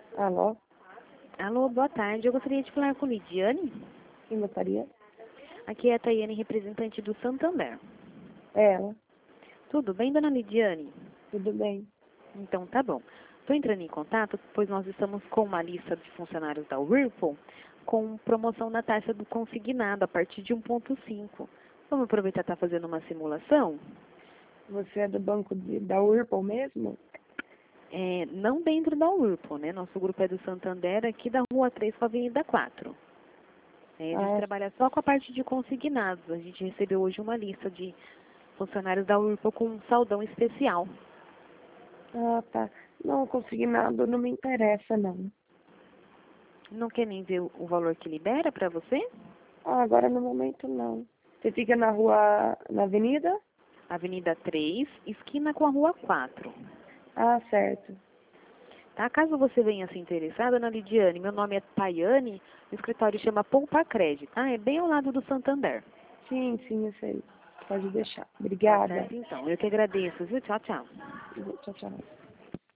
Alô? Alô, boa tarde. Eu gostaria de falar com Lidiane. Quem gostaria? Aqui é a Tayane, representante do Santander. É ela. Tudo bem, dona Lidiane? Tudo bem. Então, tá bom. Estou entrando em contato, pois nós estamos com uma lista de funcionários da Whirlpool com promoção na taxa do consignado a partir de 1,5. Vamos aproveitar e estar fazendo uma simulação? Você é do banco da Whirlpool mesmo? Não dentro da Whirlpool, né? Nosso grupo é do Santander, aqui da Rua 3 com a Avenida 4. A gente trabalha só com a parte de consignados. A gente recebeu hoje uma lista de funcionários da Whirlpool com um saldão especial. Ah, tá. Não, consignado não me interessa, não. Não quer nem ver o valor que libera para você? Ah, agora no momento não. Você fica na rua, na avenida? Avenida 3, esquina com a Rua 4. Ah, certo. Tá? Caso você venha se interessar, dona Lidiane, meu nome é Tayane, o escritório chama Poupa Crédito, tá? É bem ao lado do Santander. Sim, eu sei. Pode deixar. Tá Obrigada. certo, então. Eu que agradeço, viu? Tchau, tchau. Tchau, tchau.